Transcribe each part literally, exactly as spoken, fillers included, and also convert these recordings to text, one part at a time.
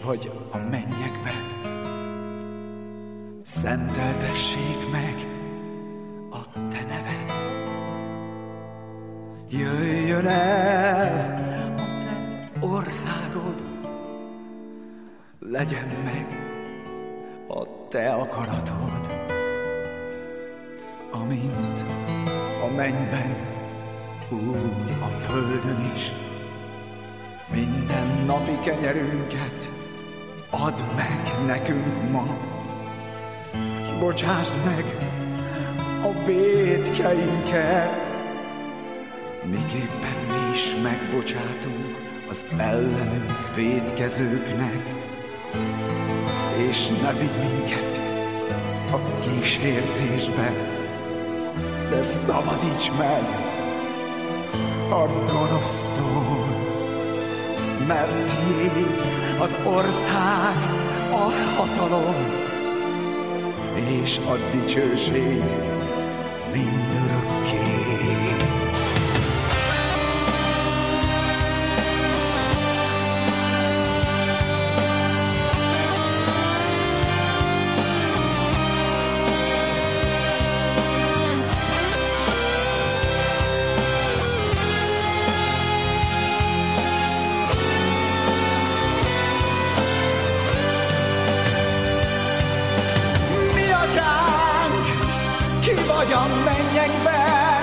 vagy a mennyekben. Szenteltessék meg a te neved. Jöjjön el a te országod, legyen meg a te akaratod, amint a mennyben, úgy a földön is. Minden napi kenyerünket add meg nekünk ma, s bocsásd meg a vétkeinket, miképpen mi is megbocsátunk az ellenünk vétkezőknek, és ne vigy minket a kísértésbe, de szabadíts meg a gonosztól, mert tiéd az ország, a hatalom és a dicsőség mindörökké. Vagy a mennyekben,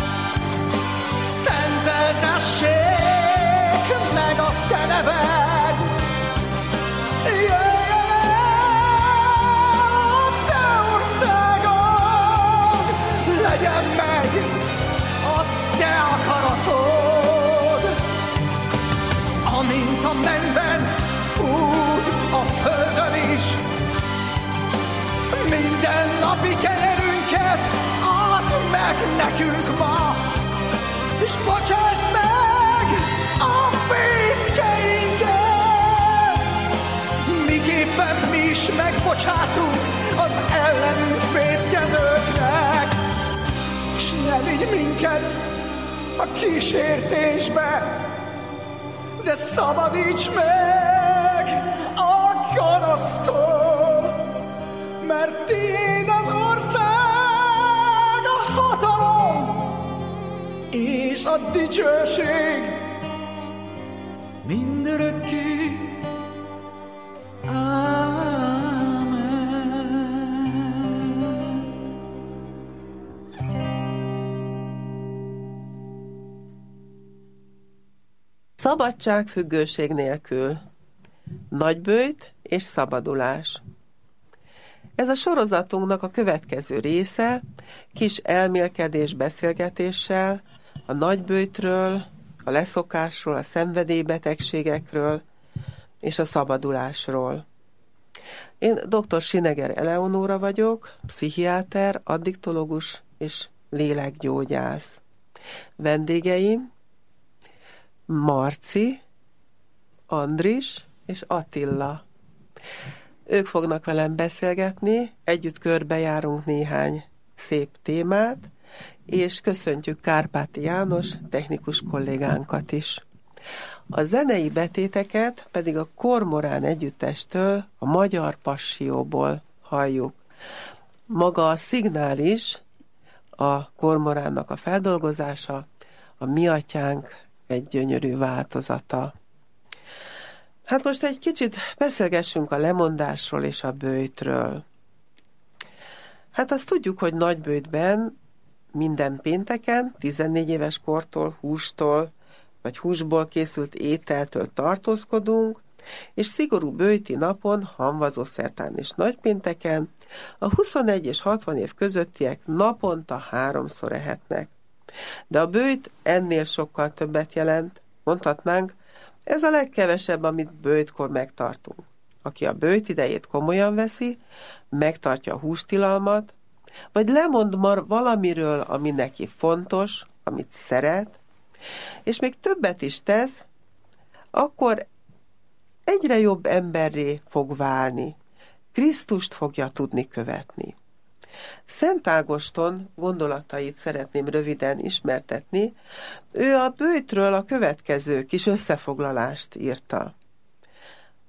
szenteltessék meg a te neved. Jöjjön el a te országod, legyen meg a te akaratod, amint a mennyben, úgy a földön is. Minden napi kenyerünket add meg nekünk ma, és bocsásd meg a vétkeinket, miképpen mi is megbocsátunk az ellenünk vétkezőknek, és ne vigy minket a kísértésbe, de szabadíts meg a gonosztól, mert tiéd az ország, a hatalom és a dicsőség mindörökké. Ámen. Szabadság függőség nélkül. Nagyböjt és szabadulás. Ez a sorozatunknak a következő része, kis elmélkedés beszélgetéssel, a nagyböjtről, a leszokásról, a szenvedélybetegségekről és a szabadulásról. Én dr. Sineger Eleonóra vagyok, pszichiáter, addiktológus és lélekgyógyász. Vendégeim Marci, Andris és Attila. Ők fognak velem beszélgetni, együtt körbejárunk néhány szép témát, és köszöntjük Kárpáti János technikus kollégánkat is. A zenei betéteket pedig a Kormorán együttestől, a Magyar Passió-ból halljuk. Maga a szignál is, a Kormoránnak a feldolgozása, a Mi Atyánk egy gyönyörű változata. Hát most egy kicsit beszélgessünk a lemondásról és a böjtről. Hát azt tudjuk, hogy nagyböjtben minden pénteken, tizennégy éves kortól, hústól, vagy húsból készült ételtől tartózkodunk, és szigorú böjti napon, hamvazószertán és nagypénteken a huszonegy és hatvan év közöttiek naponta háromszor ehetnek. De a böjt ennél sokkal többet jelent, mondhatnánk, ez a legkevesebb, amit böjtkor megtartunk. Aki a böjt idejét komolyan veszi, megtartja a hústilalmat, vagy lemond már valamiről, ami neki fontos, amit szeret, és még többet is tesz, akkor egyre jobb emberré fog válni. Krisztust fogja tudni követni. Szent Ágoston gondolatait szeretném röviden ismertetni. Ő a böjtről a következő kis összefoglalást írta.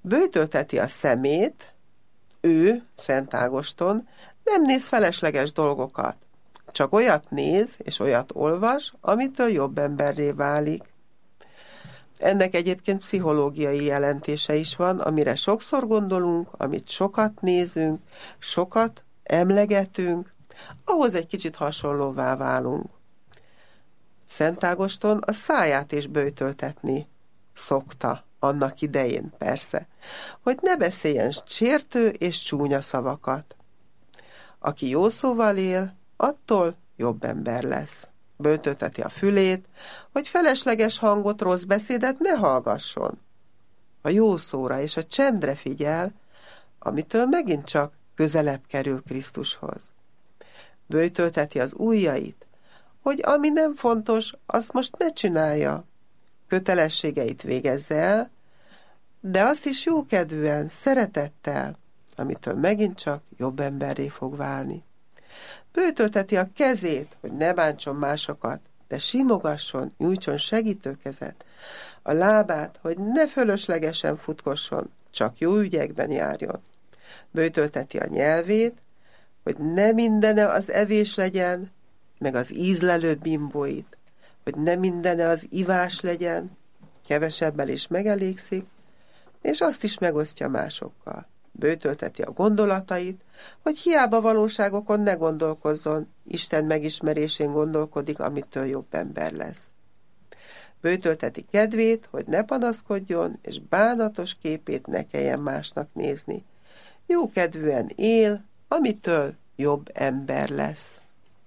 Böjtölteti a szemét, ő, Szent Ágoston, nem néz felesleges dolgokat, csak olyat néz és olyat olvas, amitől jobb emberré válik. Ennek egyébként pszichológiai jelentése is van, amire sokszor gondolunk, amit sokat nézünk, sokat emlegetünk, ahhoz egy kicsit hasonlóvá válunk. Szent Ágoston a száját is böjtöltetni szokta, annak idején persze, hogy ne beszéljen sértő és csúnya szavakat. Aki jó szóval él, attól jobb ember lesz. Böjtölteti a fülét, hogy felesleges hangot, rossz beszédet ne hallgasson. A jó szóra és a csendre figyel, amitől megint csak közelebb kerül Krisztushoz. Böjtölteti az ujjait, hogy ami nem fontos, azt most ne csinálja. Kötelességeit végezze el, de azt is jókedvűen, szeretettel, amitől megint csak jobb emberré fog válni. Böjtölteti a kezét, hogy ne bántson másokat, de simogasson, nyújtson segítőkezet. A lábát, hogy ne fölöslegesen futkosson, csak jó ügyekben járjon. Böjtölteti a nyelvét, hogy ne mindene az evés legyen, meg az ízlelő bimbóit, hogy ne mindene az ivás legyen, kevesebbel is megelégszik, és azt is megosztja másokkal. Böjtölteti a gondolatait, hogy hiába valóságokon ne gondolkozzon, Isten megismerésén gondolkodik, amitől jobb ember lesz. Böjtölteti kedvét, hogy ne panaszkodjon, és bánatos képét ne kelljen másnak nézni. Jókedvűen él, amitől jobb ember lesz.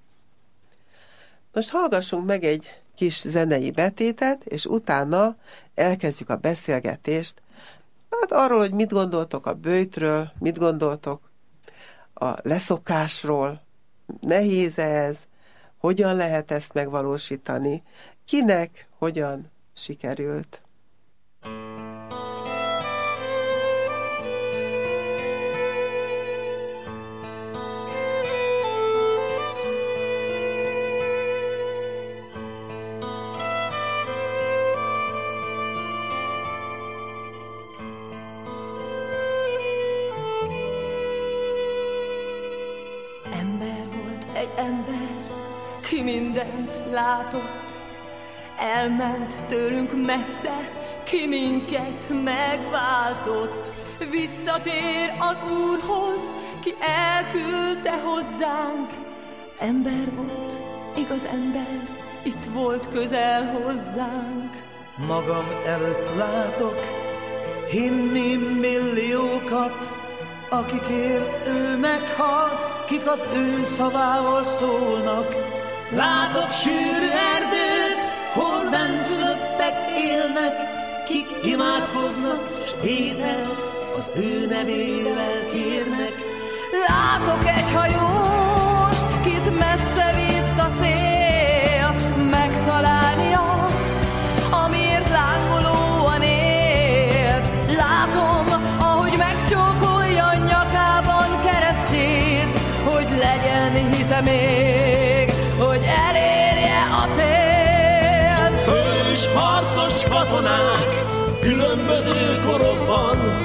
Most hallgassunk meg egy kis zenei betétet, és utána elkezdjük a beszélgetést, hát arról, hogy mit gondoltok a böjtről, mit gondoltok a leszokásról, nehéz ez, hogyan lehet ezt megvalósítani, kinek, hogyan sikerült. Ki mindent látott, elment tőlünk messze, ki minket megváltott. Visszatér az Úrhoz, ki elküldte hozzánk. Ember volt, igaz ember, itt volt közel hozzánk. Magam előtt látok hinni milliókat, akikért ő meghal, kik az ő szavával szólnak. Látok sűrű erdőt, hol bennszülöttek élnek, kik imádkoznak, s ételt az ő nevével kérnek. Látok egy hajóst, kit messze vitt a szél, megtalálni azt, amiért lángolóan él. Látom, ahogy megcsókolja nyakában keresztét, hogy legyen hite még, hogy elérje a célt. Hős harcos katonák különböző korokban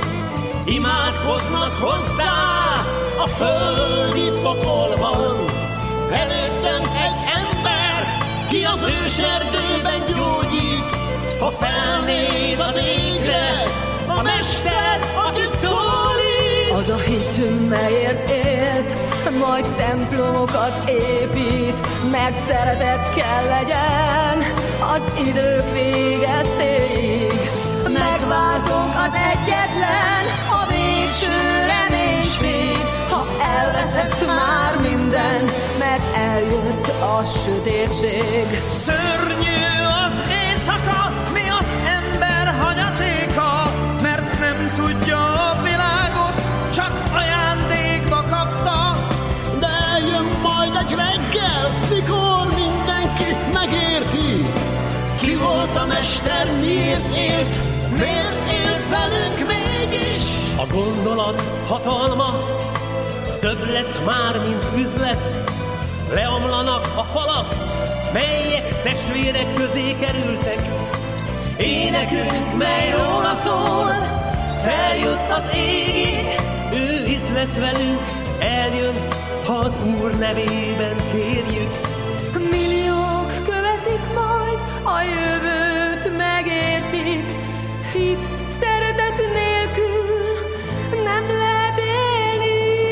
imádkoznak hozzá a földi pokolban. Előttem egy ember, ki az őserdőben gyógyít, ha felnéz az égre a mester, akit szólít. Az a hit, melyért élt, majd templomokat épít, mert szeretet kell legyen az idők végeztéig. Megváltunk az egyetlen, a végső reménység, ha elveszett már minden, mert eljött a sötétség. Szörnyű az éjszaka, mi az ember hagyatéka, mert nem tudja a világot, csak ajándékba kapta. De jön majd egy reggel, mikor mindenki megérti, ki volt a mester, miért élt, miért élt velünk mégis. A gondolat hatalma több lesz már, mint üzlet. Leomlanak a falak, melyek testvérek közé kerültek. Énekünk, mely róla szól, feljött az égig, ő itt lesz velünk, eljön, ha az Úr nevében kérjük. Milliók követik majd, a jövőt megértik, hit, szeretet nélkül nem lehet élni.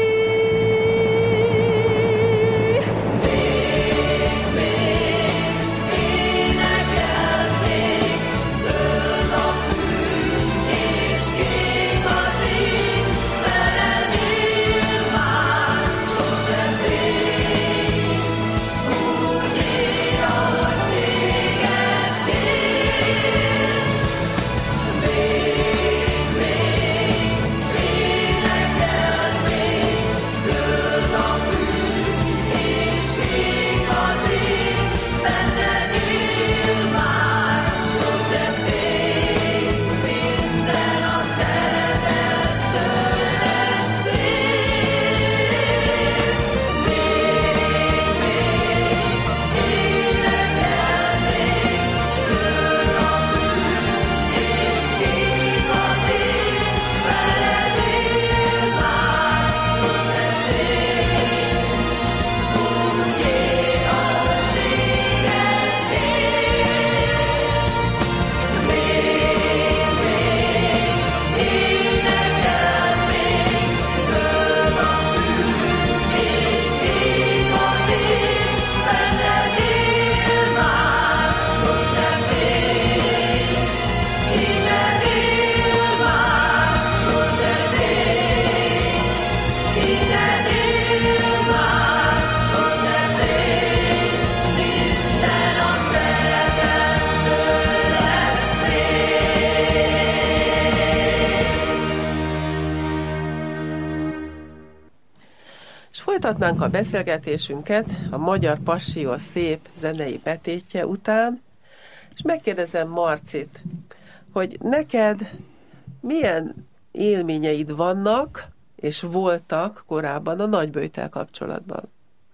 Még, még, énekel még, zöld a fű, és kék az ég, veled él már, sose fél. Úgy él, ahogy téged kér. Még, még, énekel még, zöld a fű, és kék az ég, benned él már, sose fél. Minden a szeretettől lesz szép. Még, még, énekel még, zöld a fű, és kék az ég, veled él már, sose fél. Úgy él, ahogy téged kér. Még, még, énekel még, zöld a fű, és kék az ég, benned él már, sose fél. Innen él már, sose fél. Innen él már, sose fél. Minden a szeretettől lesz szép. És folytatnánk a beszélgetésünket a Magyar Passió szép zenei betétje után, és megkérdezem Marcit, hogy neked milyen élményeid vannak, és voltak korábban a Nagyböjttel kapcsolatban?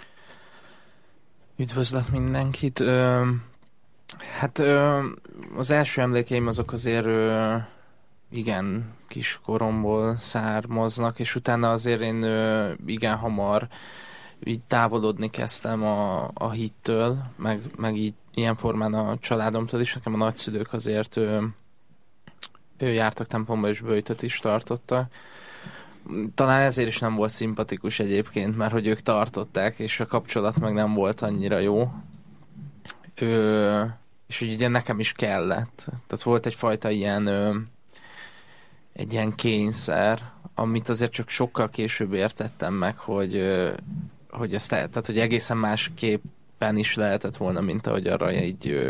Üdvözlök mindenkit. Ö, hát ö, az első emlékeim azok azért ö, igen kis koromból származnak, és utána azért én ö, igen hamar így távolodni kezdtem a, a hittől, meg, meg így ilyen formán a családomtól is. Nekem a nagyszülők azért ö, ő jártak templomba, és böjtöt is tartottak. Talán ezért is nem volt szimpatikus egyébként, mert hogy ők tartották, és a kapcsolat meg nem volt annyira jó. Ö, és úgy ugye nekem is kellett. Tehát volt egyfajta ilyen ö, egy ilyen kényszer, amit azért csak sokkal később értettem meg, hogy, ö, hogy ezt, tehát hogy egészen másképpen is lehetett volna, mint ahogy arra így ö,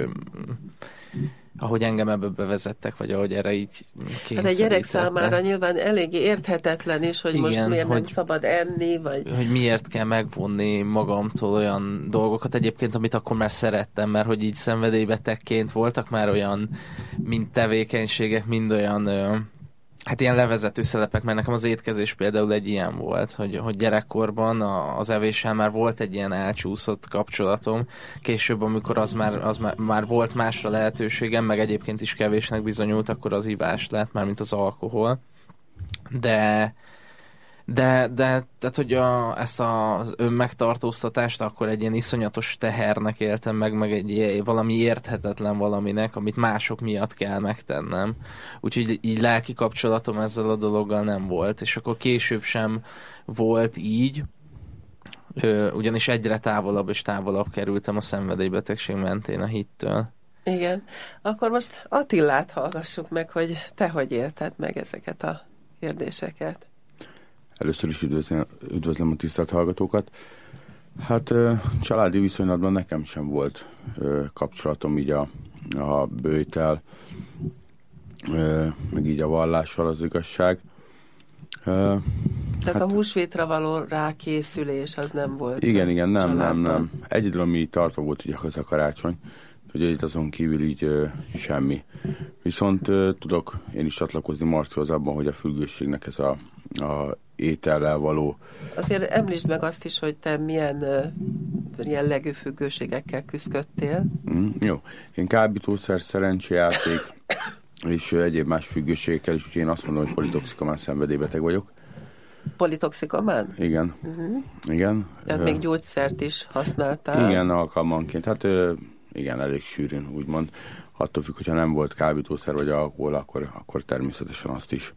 ahogy engem ebbe bevezettek, vagy ahogy erre így kényszerítettek. Hát egy gyerek számára nyilván eléggé érthetetlen is, hogy igen, most miért hogy, nem szabad enni, vagy... Hogy miért kell megvonni magamtól olyan dolgokat egyébként, amit akkor már szerettem, mert hogy így szenvedélybetegként voltak már olyan mind tevékenységek, mind olyan hát ilyen levezető szelepek, mert nekem az étkezés például egy ilyen volt, hogy, hogy gyerekkorban a, az evéssel már volt egy ilyen elcsúszott kapcsolatom, később, amikor az már, az már, már volt másra lehetőségem, meg egyébként is kevésnek bizonyult, akkor az ivás lett, már mint az alkohol. De De, de tehát, hogy a, ezt az önmegtartóztatást akkor egy ilyen iszonyatos tehernek éltem meg, meg egy valami érthetetlen valaminek, amit mások miatt kell megtennem. Úgyhogy így lelki kapcsolatom ezzel a dologgal nem volt, és akkor később sem volt így, Ö, ugyanis egyre távolabb és távolabb kerültem a szenvedélybetegség mentén a hittől. Igen. Akkor most Attillát hallgassuk meg, hogy te hogy élted meg ezeket a kérdéseket. Először is üdvözlöm, üdvözlöm a tisztelt hallgatókat. Hát családi viszonylatban nekem sem volt kapcsolatom így a, a böjttel, meg így a vallással, az igazság. Tehát hát, a húsvétra való rákészülés az nem volt. Igen, igen, nem, családban. nem, nem. Egyedül, ami tartva volt ugye az a karácsony, hogy itt azon kívül így ö, semmi. Viszont ö, tudok én is csatlakozni Marcihoz abban, hogy a függőségnek ez a, a étellel való... Azért említsd meg azt is, hogy te milyen uh, jellegű függőségekkel küzdöttél. Mm, jó. Én kábítószer, szerencsejáték, és egyéb más függőségekkel is, úgyhogy én azt mondom, hogy politoxikomán szenvedélybeteg vagyok. Politoxikomán? Igen. Uh-huh. Igen. Tehát még gyógyszert is használtál? Igen, alkalmanként. Hát igen, elég sűrűn, úgymond. Attól függ, hogyha nem volt kábítószer vagy alkohol, akkor, akkor természetesen azt is.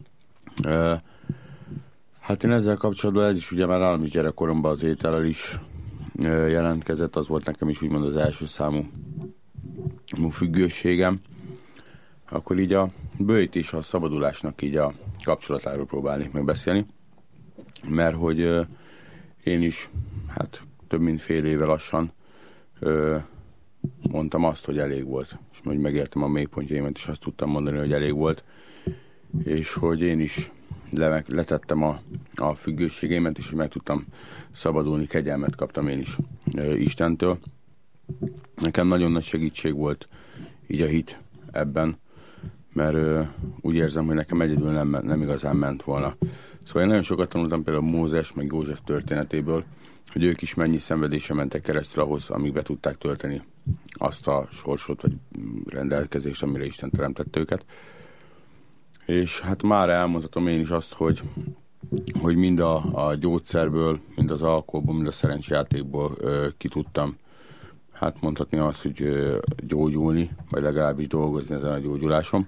Hát én ezzel kapcsolatban, ez is ugye már nálam is gyerekkoromban az étellel is jelentkezett, az volt nekem is úgymond az első számú függőségem. Akkor így a bővítés, a szabadulásnak így a kapcsolatáról próbálnék megbeszélni, mert hogy én is, hát több mint fél éve lassan mondtam azt, hogy elég volt, és hogy megértem a mélypontjaimat, és azt tudtam mondani, hogy elég volt, és hogy én is le, letettem a, a függőségeimet, és hogy meg tudtam szabadulni, kegyelmet kaptam én is e, Istentől. Nekem nagyon nagy segítség volt így a hit ebben, mert e, úgy érzem, hogy nekem egyedül nem, nem igazán ment volna. Szóval én nagyon sokat tanultam például Mózes meg József történetéből, hogy ők is mennyi szenvedése mentek keresztül ahhoz, amíg be tudták tölteni azt a sorsot vagy rendelkezést, amire Isten teremtett őket. És hát már elmondhatom én is azt, hogy, hogy mind a, a gyógyszerből, mind az alkoholból, mind a szerencsejátékból ö, ki tudtam, hát mondhatni azt, hogy ö, gyógyulni, vagy legalábbis dolgozni ezen a gyógyulásom.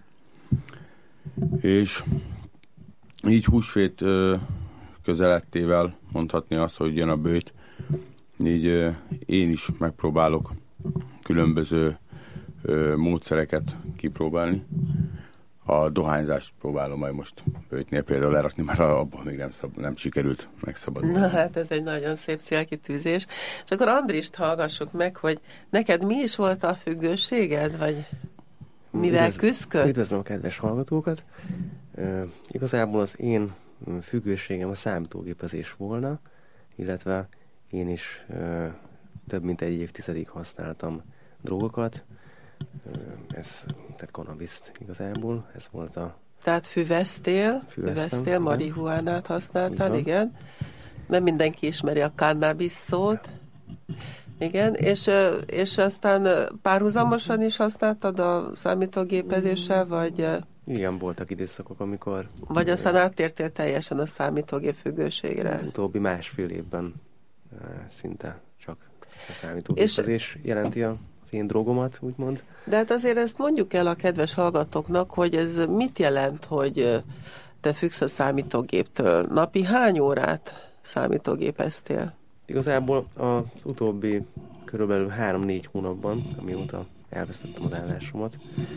És így húsvét ö, közelettével mondhatni azt, hogy jön a bőjt, így ö, én is megpróbálok különböző ö, módszereket kipróbálni. A dohányzást próbálom majd most bőjtnél például lerakni, mert abban még nem, szab, nem sikerült megszabadulni. Na hát ez egy nagyon szép célkitűzés. És akkor Andrist hallgassuk meg, hogy neked mi is volt a függőséged, vagy mivel Üdvöz, küzdködsz? Üdvözlöm a kedves hallgatókat. Uh, igazából az én függőségem a számítógépezés volna, illetve én is uh, több mint egy évtizedig használtam drogokat. Uh, ez, tehát kannabiszt igazából, ez volt a... Tehát füvesztél, füvesztél, marihuánát használtál, igen. igen. Nem mindenki ismeri a cannabis szót. Igen, és, és aztán párhuzamosan is használtad a számítógépezéssel, vagy... Igen, voltak időszakok, amikor... Vagy aztán áttértél teljesen a számítógép függőségre. Utóbbi másfél évben szinte csak a számítógépezés és... jelenti a én drogomat, úgymond. De hát azért ezt mondjuk el a kedves hallgatóknak, hogy ez mit jelent, hogy te függsz a számítógéptől. Napi hány órát számítógépeztél? Igazából az utóbbi körülbelül három-négy hónapban, amióta elvesztettem az állásomat,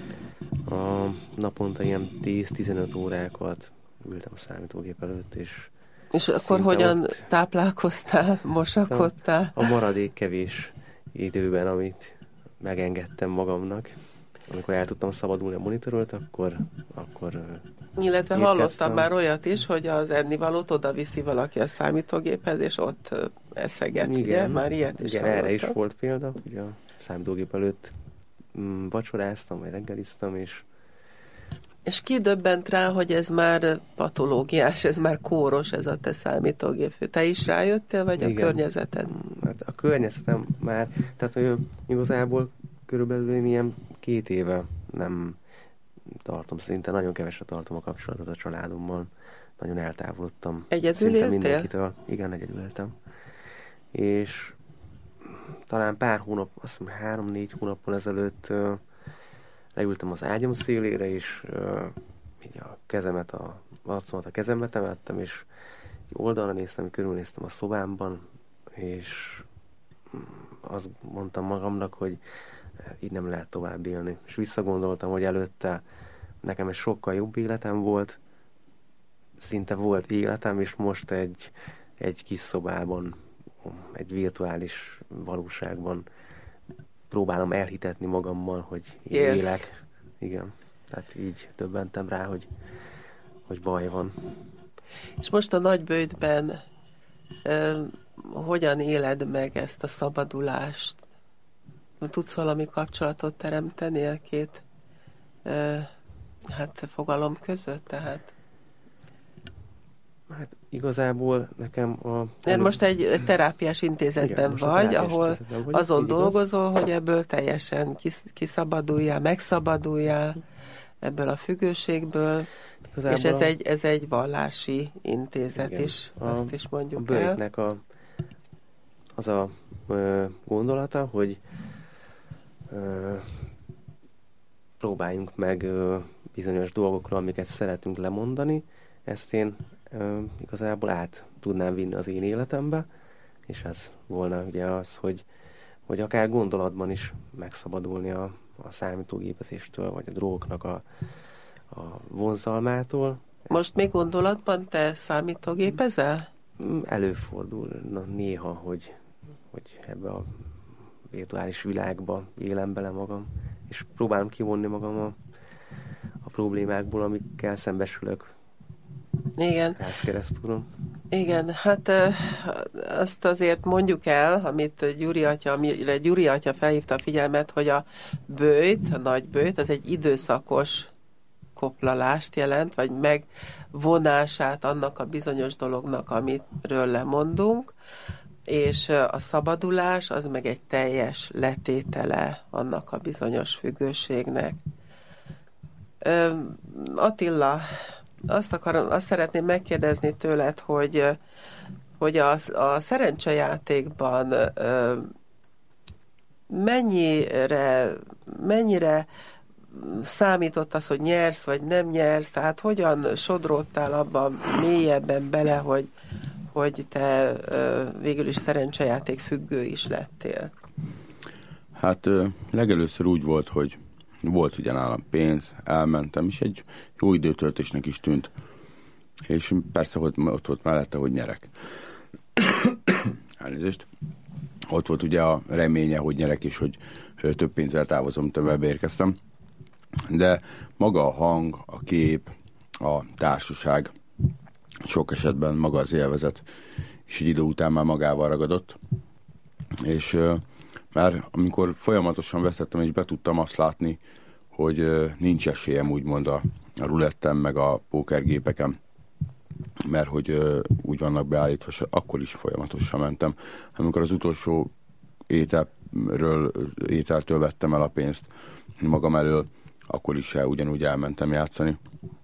a naponta ilyen tíz-tizenöt órákat ültem a számítógép előtt, és És akkor hogyan ott táplálkoztál, mosakodtál? A maradék kevés időben, amit megengedtem magamnak, amikor el tudtam szabadulni a monitorot, akkor, akkor illetve hallottam már olyat is, hogy az ennivalót oda viszi valaki a számítógéphez, és ott eszeget, igen, ugye? Már ilyet is igen, hallottam. Erre is volt példa, hogy a számítógép előtt mm, vacsoráztam, vagy reggeliztem, és És ki döbbent rá, hogy ez már patológiás, ez már kóros, ez a te számítógép? Te is rájöttél, vagy igen. A környezeted? Hát a környezetem már, tehát hogy igazából körülbelül én ilyen két éve nem tartom, szinte nagyon kevesre tartom a kapcsolatot a családommal. Nagyon eltávolodtam. Egyedül éltél? Mindenkitől. Igen, egyedül éltem. És talán pár hónap, azt hiszem három-négy hónappal ezelőtt uh, leültem az ágyam szélére, és uh, így a kezemet, a arcomat a kezembe temettem, és oldalra néztem, körülnéztem a szobámban, és azt mondtam magamnak, hogy így nem lehet tovább élni. És visszagondoltam, hogy előtte nekem egy sokkal jobb életem volt, szinte volt életem, és most egy, egy kis szobában, egy virtuális valóságban próbálom elhitetni magammal, hogy én yes. élek. Igen. Tehát így döbbentem rá, hogy, hogy baj van. És most a nagybőjtben ö, hogyan éled meg ezt a szabadulást? Tudsz valami kapcsolatot teremteni a két ö, hát fogalom között? Tehát hát igazából nekem a... Előbb... Most egy terápiás intézetben igen, vagy, ahol intézetben azon dolgozol, igaz? Hogy ebből teljesen kis, kiszabaduljál, megszabaduljál, ebből a függőségből, Igazából és ez a- egy, ez egy vallási intézet Igen. is, A- azt is A mondjuk el. bőjtnek a, az a ö, gondolata, hogy ö, próbáljunk meg ö, bizonyos dolgokról, amiket szeretünk lemondani, ezt én ö, igazából át tudnám vinni az én életembe, és ez volna ugye az, hogy, hogy akár gondolatban is megszabadulni a, a számítógépezéstől, vagy a drogoknak a, a vonzalmától. Most még gondolatban te számítógépezel? Mm, Előfordul na, néha, hogy, hogy ebbe a virtuális világba élem bele magam, és próbálom kivonni magam a, a problémákból, amikkel szembesülök Igen. rász keresztúron. Igen, hát ö, azt azért mondjuk el, amit Gyuri atya, amire Gyuri atya felhívta a figyelmet, hogy a böjt, a nagy böjt, az egy időszakos koplalást jelent, vagy megvonását annak a bizonyos dolognak, amiről lemondunk, és ö, a szabadulás az meg egy teljes letétele annak a bizonyos függőségnek. Ö, Attila, azt akarom, azt szeretném megkérdezni tőled, hogy, hogy a, a szerencsejátékban ö, mennyire, mennyire számított az, hogy nyersz, vagy nem nyersz, tehát hogyan sodródtál abban mélyebben bele, hogy, hogy te ö, végül is szerencsejáték függő is lettél? Hát ö, legelőször úgy volt, hogy volt ugye nálam pénz, elmentem, és egy jó időtöltésnek is tűnt. És persze hogy ott volt mellette, hogy nyerek. Elnézést. Ott volt ugye a reménye, hogy nyerek, és hogy ö, több pénzzel távozom, mint amivel beérkeztem. De maga a hang, a kép, a társaság, sok esetben maga az élvezet, és egy idő után már magával ragadott. És ö, már amikor folyamatosan veszettem, és be tudtam azt látni, hogy ö, nincs esélyem úgymond a, a rulettem, meg a pókergépeken, mert hogy ö, úgy vannak beállítva, akkor is folyamatosan mentem. Amikor az utolsó ételről, ételtől vettem el a pénzt magam elől, akkor is el, ugyanúgy elmentem játszani,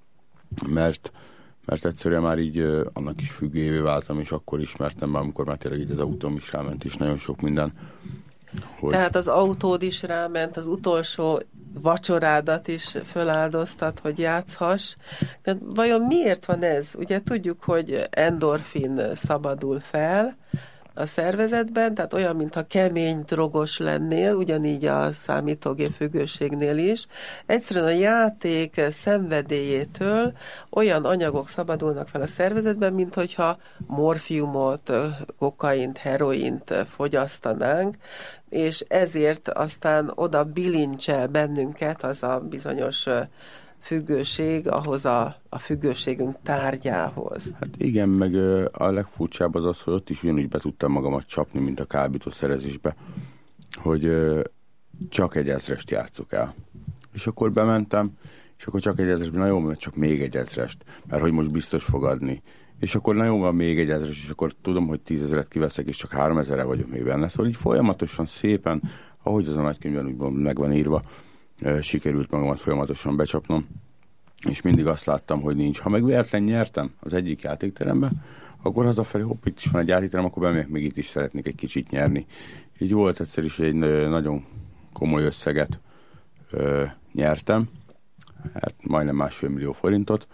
mert, mert egyszerűen már így ö, annak is függővé váltam, és akkor ismertem már, amikor már tényleg így az autóm is ráment, és nagyon sok minden. Hogy... Tehát az autód is ráment, az utolsó vacsorádat is föláldoztad, hogy játszhass. De vajon miért van ez? Ugye tudjuk, hogy endorfin szabadul fel a szervezetben, tehát olyan, mintha kemény drogos lennél, ugyanígy a számítógép függőségnél is. Egyszerűen a játék szenvedélyétől olyan anyagok szabadulnak fel a szervezetben, mint hogyha morfiumot, kokaint, heroint fogyasztanánk, és ezért aztán oda bilincsel bennünket az a bizonyos függőség ahhoz a, a függőségünk tárgyához. Hát igen, meg ö, a legfurcsább az az, hogy ott is ugyanúgy be tudtam magamat csapni, mint a kábítószerezésbe, hogy ö, csak egy ezrest játszok el. És akkor bementem, és akkor csak egy ezrest, na jó, mert csak még egy ezrest, mert hogy most biztos fog adni. És akkor na jó, van még egy ezres, és akkor tudom, hogy tízezret kiveszek, és csak háromezerre vagyok még benne. Szóval így folyamatosan szépen, ahogy az a nagykönyvben úgy meg van írva, sikerült magamat folyamatosan becsapnom, és mindig azt láttam, hogy nincs. Ha meg véletlen nyertem az egyik játékteremben, akkor hazafelé, hopp, itt is van egy játékterem, akkor bemegyek, még itt is szeretnék egy kicsit nyerni. Így volt egyszer is egy nagyon komoly összeget ö, nyertem, hát majdnem másfél millió forintot,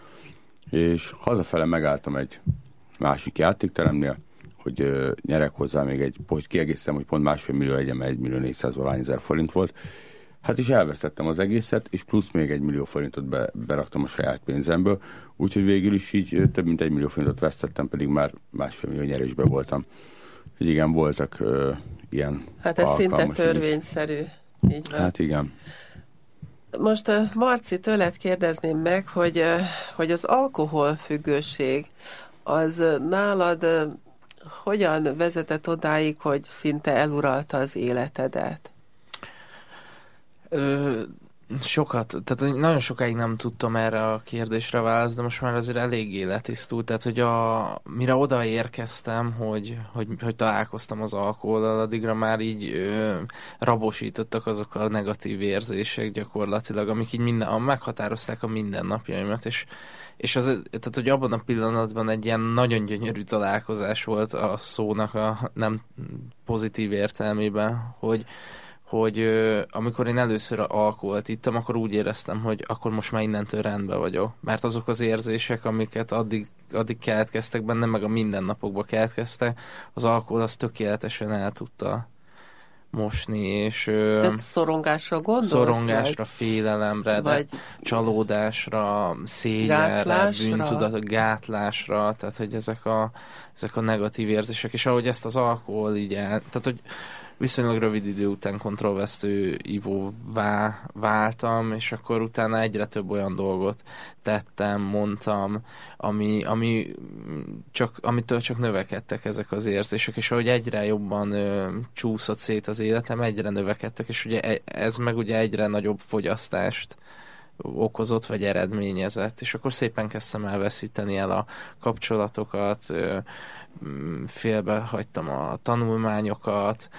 és hazafele megálltam egy másik játékteremnél, hogy ö, nyerek hozzá még egy, hogy kiegészítem, hogy pont másfél millió legyen, mert egy millió négyszáz valány ezer forint volt. Hát is elvesztettem az egészet, és plusz még egy millió forintot be, beraktam a saját pénzemből, úgyhogy végül is így több mint egy millió forintot vesztettem, pedig már másfél millió nyerésbe voltam. Így igen, voltak ö, ilyen Hát ez szinte alkalmas ügyek. törvényszerű. Így van. Hát igen. Most uh, Marci, tőled kérdezném meg, hogy, uh, hogy az alkoholfüggőség az uh, nálad uh, hogyan vezetett odáig, hogy szinte eluralta az életedet? Ö, Sokat, tehát nagyon sokáig nem tudtam erre a kérdésre választ, de most már azért eléggé letisztult, tehát hogy a, mire odaérkeztem, hogy, hogy, hogy találkoztam az alkohollal, addigra már így ö, rabosítottak azok a negatív érzések gyakorlatilag, amik így minden, meghatározták a mindennapjaimat, és És az, tehát, hogy abban a pillanatban egy ilyen nagyon gyönyörű találkozás volt a szónak a nem pozitív értelmében, hogy, hogy ö, amikor én először alkoholt ittam, akkor úgy éreztem, hogy akkor most már innentől rendben vagyok. Mert azok az érzések, amiket addig, addig keletkeztek bennem, meg a mindennapokban keletkeztek, az alkohol az tökéletesen el tudta mosni, és tehát szorongásra gondolsz? Szorongásra, vagy? Félelemre, vagy de csalódásra, szégyenre, bűntudat, gátlásra, tehát hogy ezek a, ezek a negatív érzések, és ahogy ezt az alkohol így el, tehát hogy viszonylag rövid idő után kontrollvesztő ivóvá váltam, és akkor utána egyre több olyan dolgot tettem, mondtam, ami, ami csak, amitől csak növekedtek ezek az érzések, és ahogy egyre jobban ö, csúszott szét az életem, egyre növekedtek, és ugye ez meg ugye egyre nagyobb fogyasztást okozott, vagy eredményezett, és akkor szépen kezdtem el veszíteni el a kapcsolatokat, ö, félbe hagytam a tanulmányokat,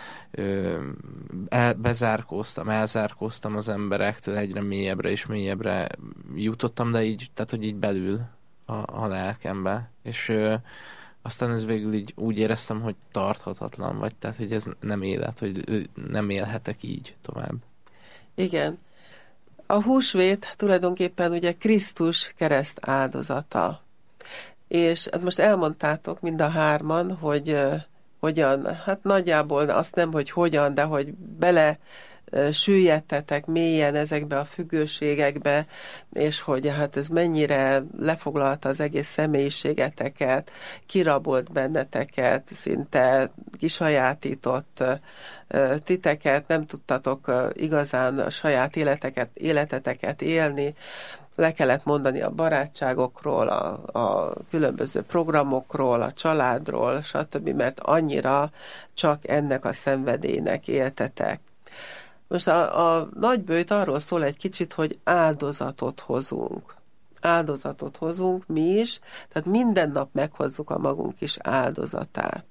el, bezárkóztam, elzárkóztam az emberektől, egyre mélyebbre és mélyebbre jutottam, de így, tehát hogy így belül a, a lelkembe, és ö, aztán ez végül így úgy éreztem, hogy tarthatatlan vagy, tehát hogy ez nem élet, hogy nem élhetek így tovább. Igen. A húsvét tulajdonképpen ugye Krisztus kereszt áldozata. És hát most elmondtátok mind a hárman, hogy uh, hogyan, hát nagyjából azt nem, hogy hogyan, de hogy bele uh, süllyedtetek mélyen ezekbe a függőségekbe, és hogy hát ez mennyire lefoglalta az egész személyiségeteket, kirabolt benneteket, szinte kisajátított uh, titeket, nem tudtatok uh, igazán a saját életeket, életeteket élni, le kellett mondani a barátságokról, a, a különböző programokról, a családról, stb., mert annyira csak ennek a szenvedélynek éltetek. Most a, a nagybőjt arról szól egy kicsit, hogy áldozatot hozunk. Áldozatot hozunk mi is, tehát minden nap meghozzuk a magunk kis áldozatát.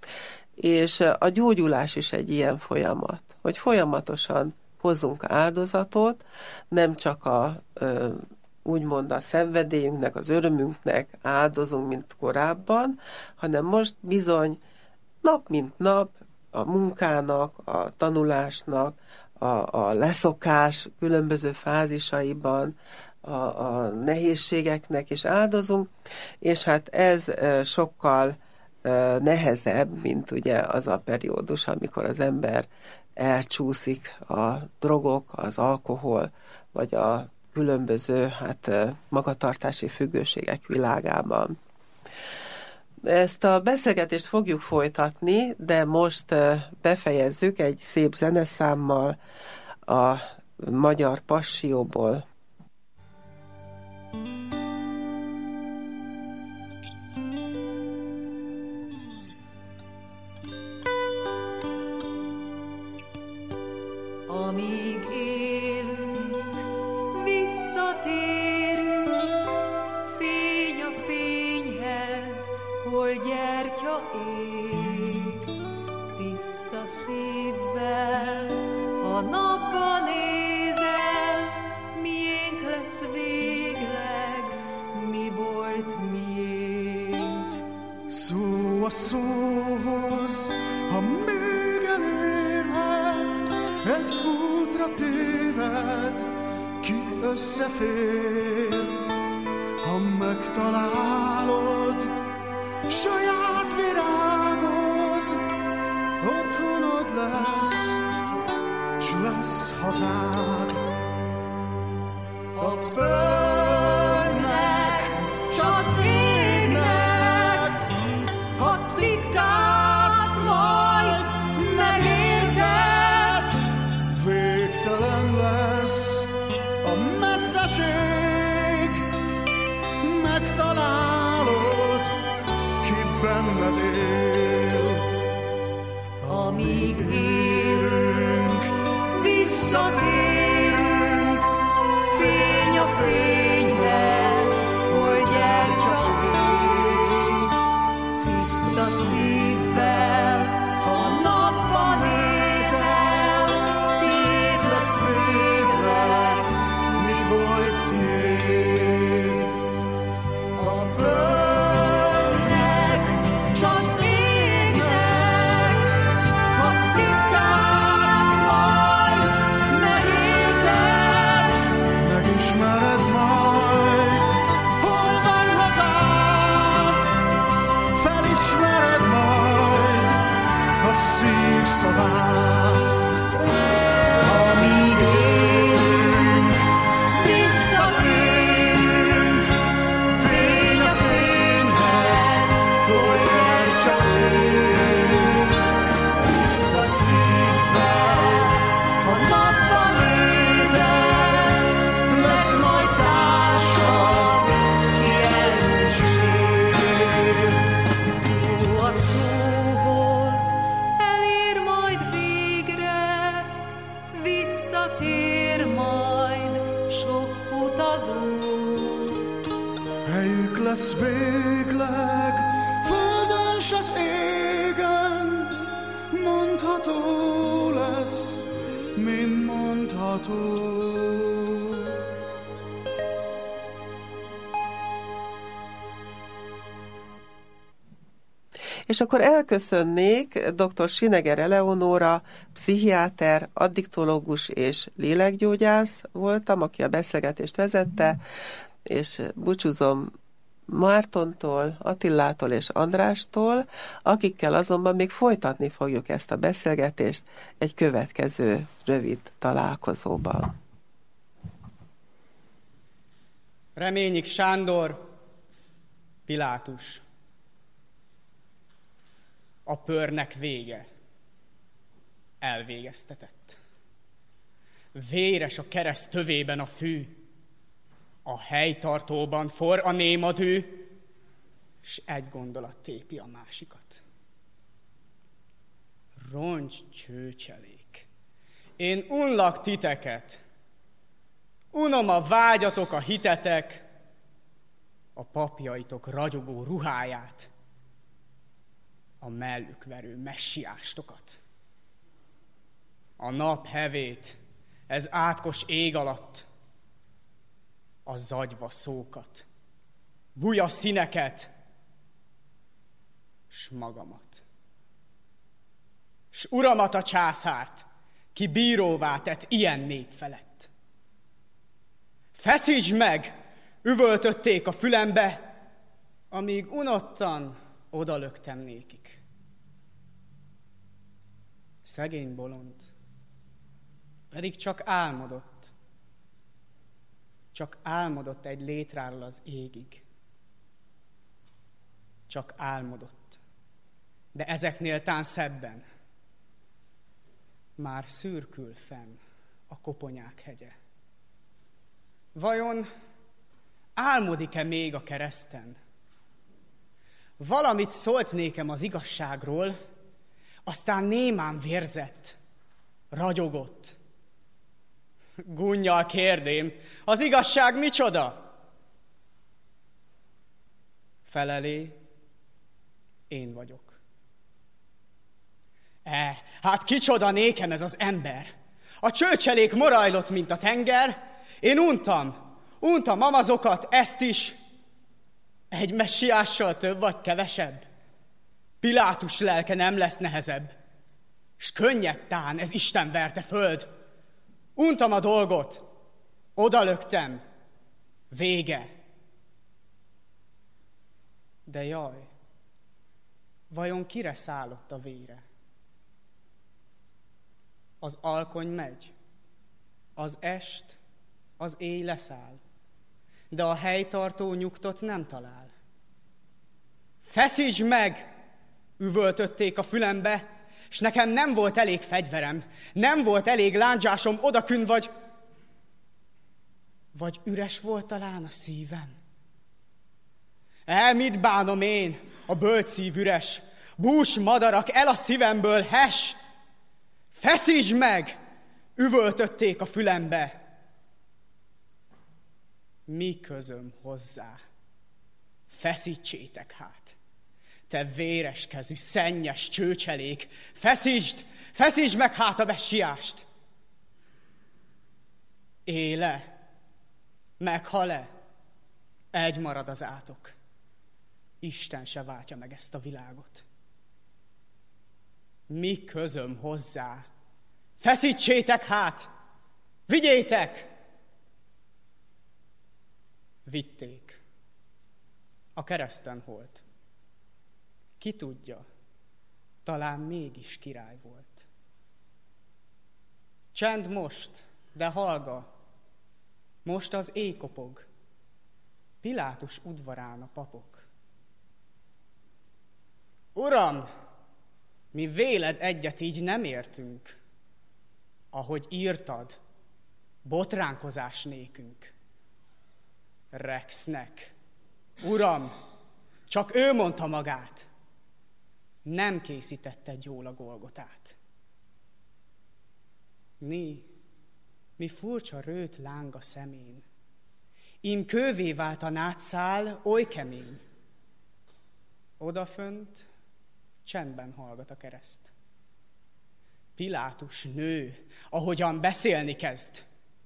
És a gyógyulás is egy ilyen folyamat, hogy folyamatosan hozzunk áldozatot, nem csak a úgymond a szenvedélyünknek, az örömünknek áldozunk, mint korábban, hanem most bizony nap mint nap a munkának, a tanulásnak, a, a leszokás különböző fázisaiban, a, a nehézségeknek is áldozunk, és hát ez sokkal nehezebb, mint ugye az a periódus, amikor az ember elcsúszik a drogok, az alkohol, vagy a különböző hát, magatartási függőségek világában. Ezt a beszélgetést fogjuk folytatni, de most befejezzük egy szép zeneszámmal a Magyar Passióból. Amíg élünk, visszatérünk, fény a fényhez, hol gyertya ég. Tiszta szívvel, ha napba nézel, miénk lesz végleg, mi volt miénk. Szó a szóhoz, ha még elérhet, egy útra téved, ki összefér. Ha megtalálod saját virágod, otthonod lesz, s lesz hazád. A földnek, s az égnek, a titkát majd megérted. Végtelen lesz a messzeség, megtalálod, ki benned él. Amíg élünk, visszatérünk, fényhez, hol gyere csak még, tiszta szívvel, a napba nézel, tiéd lesz végleg, mi volt tiéd. A földnek, s az égnek, a titkát majd megérted, Megismered majd, hol van hazád, felismered majd a szív szavát. amíg élünk, visszatérünk, fény a fényhez, hol gyere csak még, tiszta szívvel, a napba nézel, lesz majd társad, ki elkísér. Szó a szóhoz elér majd végre, visszatér majd sok utazó. Helyük lesz végleg, földön s az égen, mondható lesz, mint mondható. És akkor elköszönnék dr. Sineger Eleonóra, pszichiáter, addiktológus és lélekgyógyász voltam, aki a beszélgetést vezette, és búcsúzom Mártontól, Attillától és Andrástól, akikkel azonban még folytatni fogjuk ezt a beszélgetést egy következő rövid találkozóban. Reményik Sándor, Pilátus. A pörnek vége. Elvégeztetett. Véres a kereszt tövében a fű, a helytartóban for a néma dű, s egy gondolat tépi a másikat. Roncs csőcselék, én unlak titeket, unom a vágyatok, a hitetek, a papjaitok ragyogó ruháját, a mellük verő messiástokat. A nap hevét, ez átkos ég alatt, a zagyva szókat, buja színeket, s magamat. S uramat a császárt, ki bíróvá tett ilyen nép felett. Feszítsd meg, üvöltötték a fülembe, amíg unottan odalöktem nékik. Szegény bolond, pedig csak álmodott, csak álmodott egy létráról az égig. Csak álmodott, de ezeknél tán szebben. Már szürkül fenn a koponyák hegye. Vajon álmodik-e még a kereszten? Valamit szólt nékem az igazságról, aztán némán vérzett, ragyogott. Gunnyal kérdém, az igazság micsoda? Felelé, én vagyok. E, hát kicsoda nékem ez az ember? A csőcselék morajlott, mint a tenger, én untam, untam amazokat, ezt is. Egy messiással több vagy kevesebb? Pilátus lelke nem lesz nehezebb. S könnyebb tán ez Isten verte föld. Untam a dolgot, odalöktem, vége. De jaj, vajon kire szállott a vére? Az alkony megy, az est, az éj leszáll, de a helytartó nyugtot nem talál. Feszítsd meg, üvöltötték a fülembe, s nekem nem volt elég fegyverem, nem volt elég lándzsásom odakün, vagy... Vagy üres volt talán a szívem? El, mit bánom én, a bölcs szív üres, bús madarak, el a szívemből, hes! Feszítsd meg, üvöltötték a fülembe. Mi közöm hozzá? Feszítsétek hát! Te véreskezű, szennyes csőcselék, feszítsd, feszítsd meg hát a messiást! Éle, meghal-e, egy marad az átok. Isten se váltja meg ezt a világot. Mi közöm hozzá? Feszítsétek hát! Vigyétek! Vitték. A kereszten holt. Ki tudja, talán mégis király volt. Csend most, de hallga, most az éj kopog, Pilátus udvarán a papok. Uram, mi véled egyet így nem értünk, ahogy írtad, botránkozás nékünk. Rexnek. Uram, csak ő mondta magát, nem készítette jól a Golgotát. Né, mi furcsa rőt láng a szemén, ím kővé vált a nátszál, oly kemény. Odafönt csendben hallgat a kereszt. Pilátus nő, ahogyan beszélni kezd.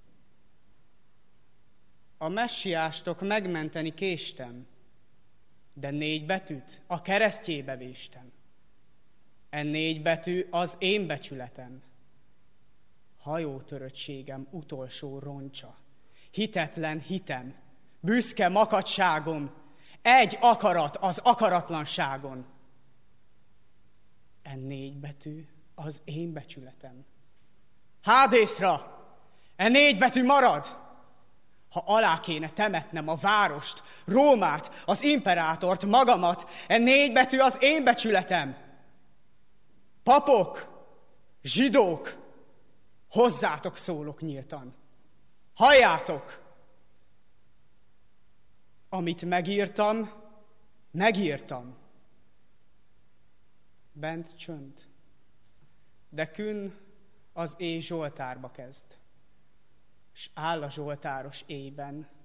A messiástok megmenteni késtem, de négy betűt a keresztjébe véstem. E négy betű az én becsületem, hajótöröttségem utolsó roncsa, hitetlen hitem, büszke makadságom, egy akarat az akaratlanságon. E négy betű az én becsületem. Hádészra! E négy betű marad! Ha alá kéne temetnem a várost, Rómát, az imperátort, magamat, e négy betű az én becsületem. Papok, zsidók, hozzátok szólok nyíltan. Halljátok! Amit megírtam, megírtam. Bent csönd, de künn az éj zsoltárba kezd, s áll a zsoltáros éjben